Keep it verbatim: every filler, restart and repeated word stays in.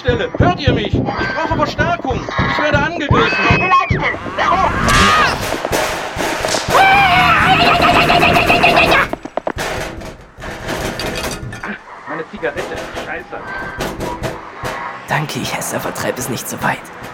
Leitstelle! Hört ihr mich? Ich brauche Verstärkung! Ich werde angegriffen! Die Leitstelle! Warum? Meine Zigarette! Scheiße! Danke, ich esse, vertreib es nicht so weit.